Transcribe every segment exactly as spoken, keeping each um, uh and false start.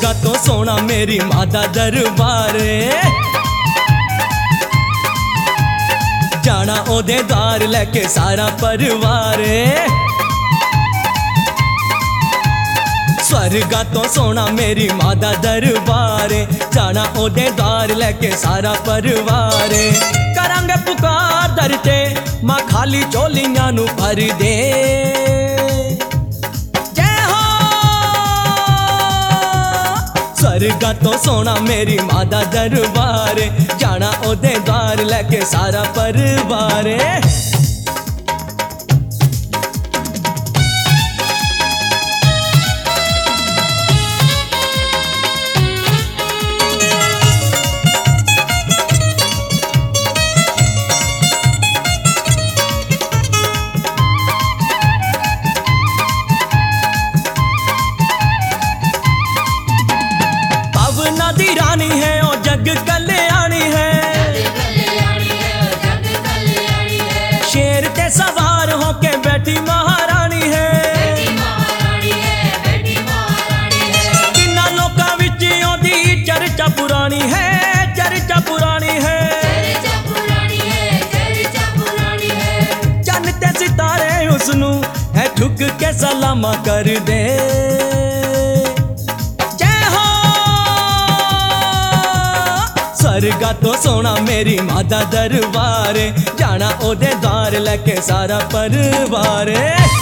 स्वर्गा तो सोना मेरी मां दा दरबार, जाना ओदे द्वार लेके सारा परिवार। स्वर्गा तो सोना मेरी मां दा दरबार, जाना ओदे द्वार लेके सारा परिवार। करांगे पुकार दर ते मां खाली चोलियां नू भर दे। स्वर्गा तो सोना मेरी मां दा दरबार, जाना ओदे द्वार लेके सारा परिवार। दी रानी है ओ जग कल्याणी है, शेर ते सवार होके बैठी महारानी है। किन्ना लोकां विच ओदी चर्चा पुरानी है, चर्चा पुरानी है। चन्न ते सितारे उसनू है ठुक के सलामा कर दे। स्वर्गा तो सोना मेरी मां दा दरबार, जाना ओदे द्वार लेके सारा परिवार।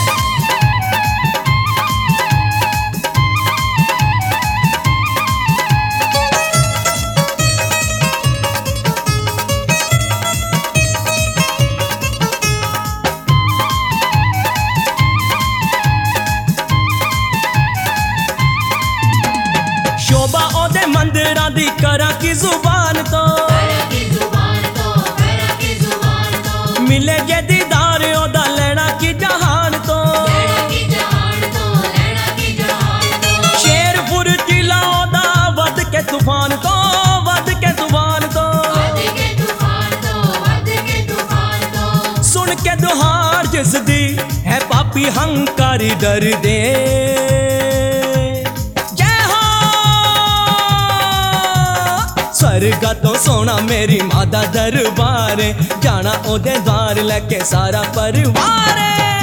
शोभा ओदे मंदिरां दी करा की जुबान तो, मिले जे दीदार ओदा लेना की जहान तो। शेरपुर जिला ओदा वध के तूफान तो, वध के तूफान तो। सुन के दुहार जिस दी है पापी हंकारी डर दे। स्वर्गा तो सोना मेरी मां दा दरबार, जाना ओदे द्वार लेके सारा परिवार।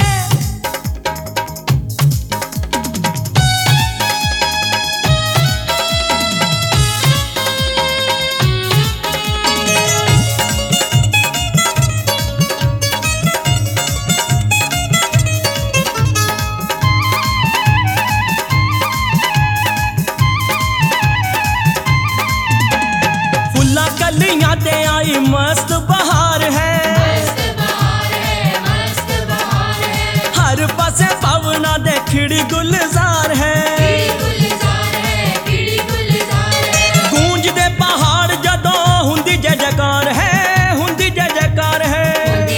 गलियां ते आई मस्त बहार है, हर पासे पवना दे खिड़ी गुलजार है। गूंज दे पहाड़ जदों हुंदी जय जयकार है, हुंदी जय जयकार है।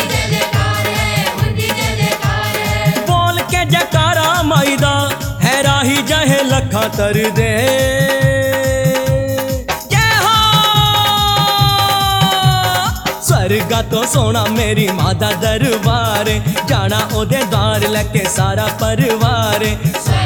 बोल के जयकारा माई दा है राही जहे लखा तर दे। स्वर्गा तो सोना मेरी मां दा दरबार, जाना ओदे द्वार लेके सारा परिवार।